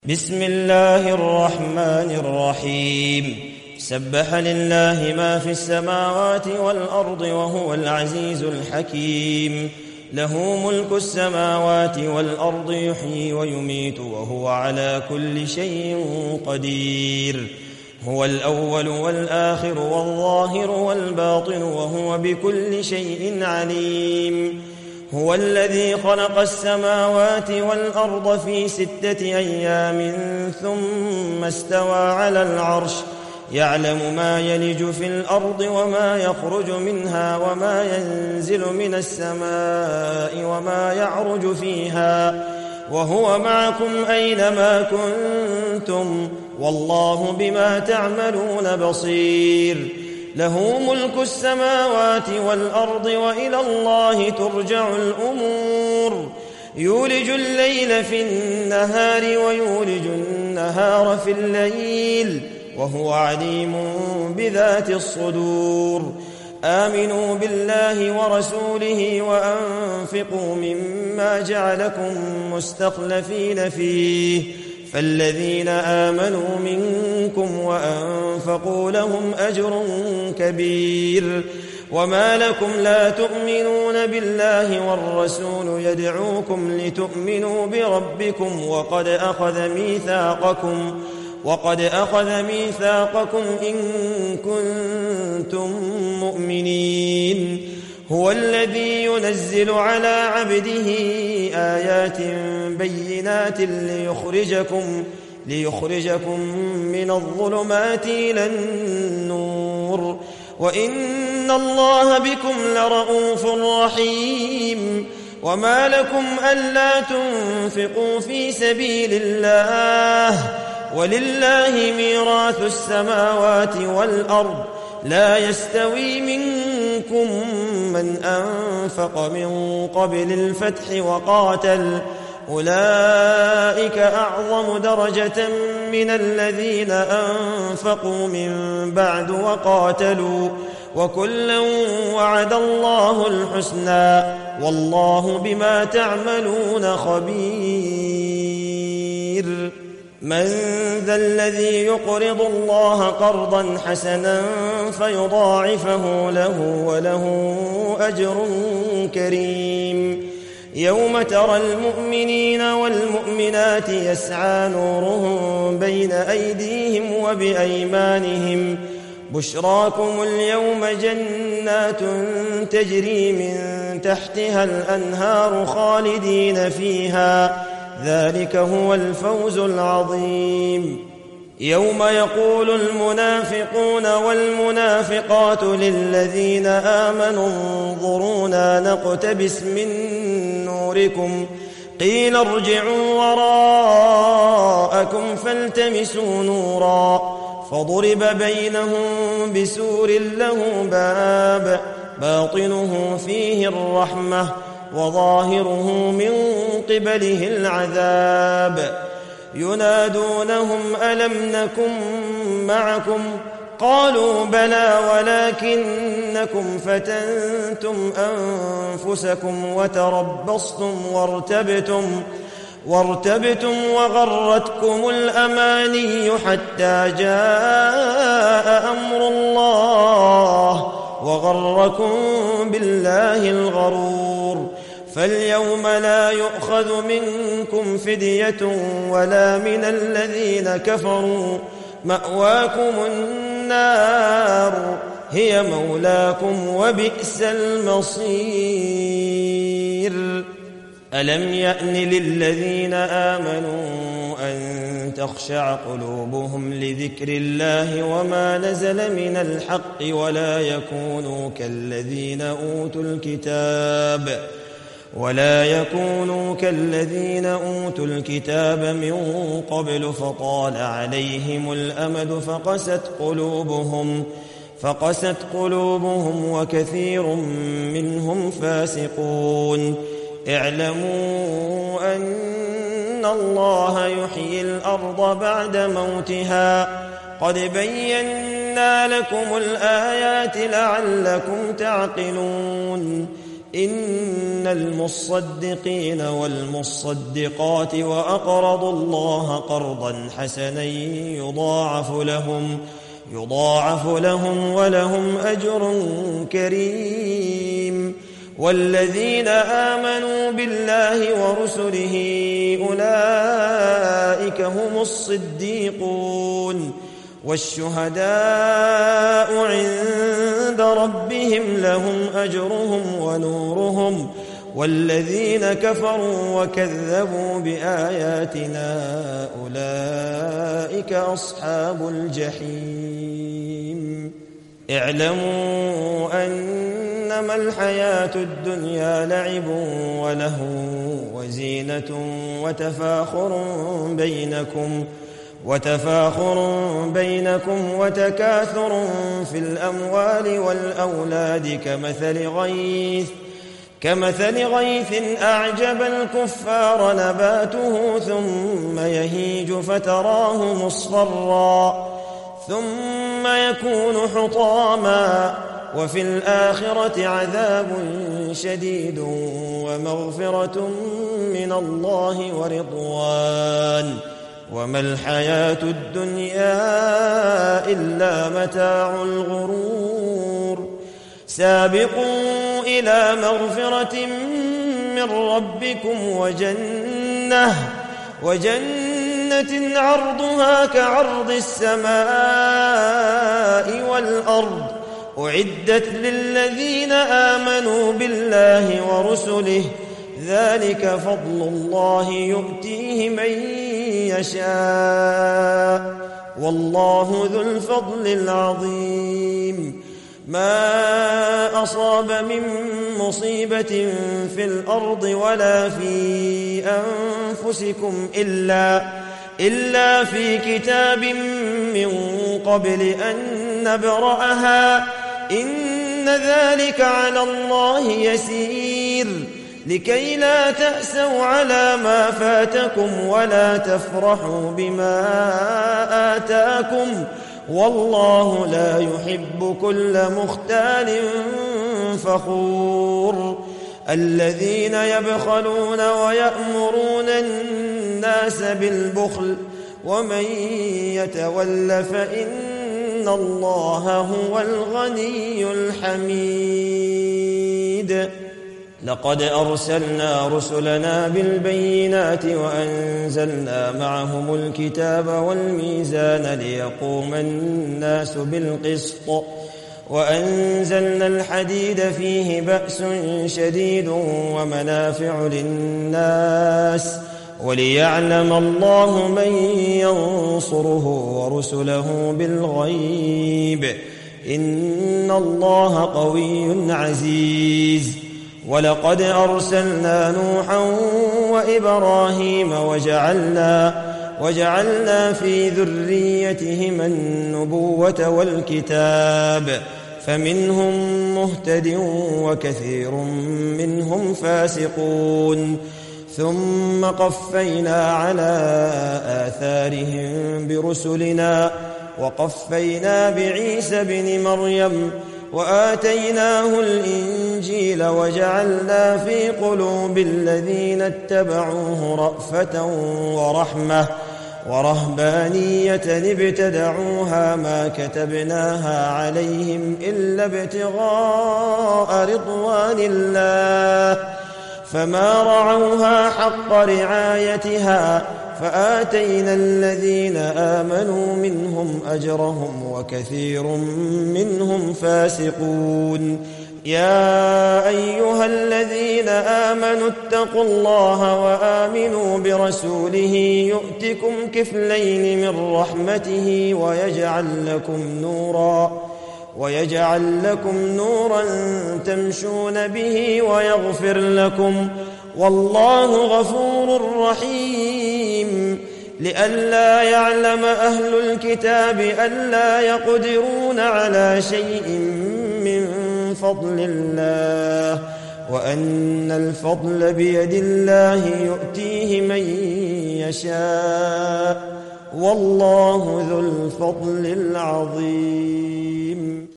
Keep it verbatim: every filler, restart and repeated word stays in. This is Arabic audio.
بسم الله الرحمن الرحيم سبح لله ما في السماوات والأرض وهو العزيز الحكيم له ملك السماوات والأرض يحيي ويميت وهو على كل شيء قدير هو الأول والآخر والظاهر والباطن وهو بكل شيء عليم هو الذي خلق السماوات والأرض في ستة أيام ثم استوى على العرش يعلم ما يلج في الأرض وما يخرج منها وما ينزل من السماء وما يعرج فيها وهو معكم أينما كنتم والله بما تعملون بصير له ملك السماوات والأرض وإلى الله ترجع الأمور يولج الليل في النهار ويولج النهار في الليل وهو عليم بذات الصدور آمنوا بالله ورسوله وأنفقوا مما جعلكم مستخلفين فيه فالذين آمنوا منكم وأنفقوا لهم أجر كبير وما لكم لا تؤمنون بالله والرسول يدعوكم لتؤمنوا بربكم وقد أخذ ميثاقكم وقد أخذ ميثاقكم إن كنتم مؤمنين هو الذي ينزل على عبده آيات بينات ليخرجكم ليخرجكم من الظلمات إلى النور وإن الله بكم لرءوف رحيم وما لكم ألا تنفقوا في سبيل الله ولله ميراث السماوات والأرض لا يستوي منكم من أنفق من قبل الفتح وقاتل أولئك أعظم درجة من الذين أنفقوا من بعد وقاتلوا وكلا وعد الله الحسنى والله بما تعملون خبير من ذا الذي يقرض الله قرضا حسنا فيضاعفه له وله أجر كريم يوم ترى المؤمنين والمؤمنات يسعى نورهم بين أيديهم وبأيمانهم بشراكم اليوم جنات تجري من تحتها الأنهار خالدين فيها ذلك هو الفوز العظيم يوم يقول المنافقون والمنافقات للذين آمنوا انظرونا نقتبس من نوركم قيل ارجعوا وراءكم فالتمسوا نورا فضرب بينهم بسور له باب باطنه فيه الرحمة وظاهره من قبله العذاب ينادونهم ألم نكن معكم قالوا بلى ولكنكم فتنتم أنفسكم وتربصتم وارتبتم وارتبتم وغرتكم الأماني حتى جاء أمر الله وغركم بالله الغرور فاليوم لا يؤخذ منكم فدية ولا من الذين كفروا مأواكم النار هي مولاكم وبئس المصير ألم يأن للذين آمنوا أن تخشع قلوبهم لذكر الله وما نزل من الحق ولا يكونوا كالذين أوتوا الكتاب ولا يكونوا كالذين أوتوا الكتاب من قبل فطال عليهم الأمد فقست قلوبهم فقست قلوبهم وكثير منهم فاسقون اعلموا أن الله يحيي الأرض بعد موتها قد بينا لكم الآيات لعلكم تعقلون إن المصدقين والمصدقات وأقرضوا الله قرضا حسنا يضاعف لهم يضاعف لهم ولهم أجر كريم. والذين آمنوا بالله ورسله أولئك هم الصديقون والشهداء عند ربهم لهم أجرهم ونورهم. والذين كفروا وكذبوا بآياتنا أولئك أصحاب الجحيم. اعلموا أنما الحياة الدنيا لعب ولهو وزينة وتفاخر بينكم وتفاخر بينكم وتكاثر في الأموال والأولاد كمثل غيث كمثل غيث أعجب الكفار نباته ثم يهيج فتراه مصفرا ثم يكون حطاما وفي الآخرة عذاب شديد ومغفرة من الله ورضوان وما الحياة الدنيا إلا متاع الغرور. سابقوا إلى مغفرة من ربكم وجنة وجنة عرضها كعرض السماء والأرض أعدت للذين آمنوا بالله ورسله ذلك فضل الله يؤتيه من يشاء والله ذو الفضل العظيم. ما أصاب من مصيبة في الأرض ولا في أنفسكم إلا إلا في كتاب من قبل أن نبرأها إن ذلك على الله يسير. لكي لا تأسوا على ما فاتكم ولا تفرحوا بما آتاكم والله لا يحب كل مختال فخور. الذين يبخلون ويأمرون الناس بالبخل ومن يتول فإن الله هو الغني الحميد. لقد أرسلنا رسلنا بالبينات وأنزلنا معهم الكتاب والميزان ليقوم الناس بالقسط وأنزلنا الحديد فيه بأس شديد ومنافع للناس وليعلم الله من ينصره ورسله بالغيب إن الله قوي عزيز. ولقد أرسلنا نوحا وإبراهيم وجعلنا, وجعلنا في ذريتهما النبوة والكتاب فمنهم مهتد وكثير منهم فاسقون. ثم قفينا على آثارهم برسلنا وقفينا بعيسى بن مريم وآتيناه الإنجيل وجعلنا في قلوب الذين اتبعوه رأفة ورحمة ورهبانية ابتدعوها ما كتبناها عليهم إلا ابتغاء رضوان الله فما رعوها حق رعايتها فآتينا الذين آمنوا منهم أجرهم وكثير منهم فاسقون. يا أيها الذين آمنوا اتقوا الله وآمنوا برسوله يؤتكم كفلين من رحمته ويجعل لكم نورا ويجعل لكم نورا تمشون به ويغفر لكم والله غفور رحيم. لئلا يعلم أهل الكتاب ألا يقدرون على شيء من فضل الله وأن الفضل بيد الله يؤتيه من يشاء والله ذو الفضل العظيم.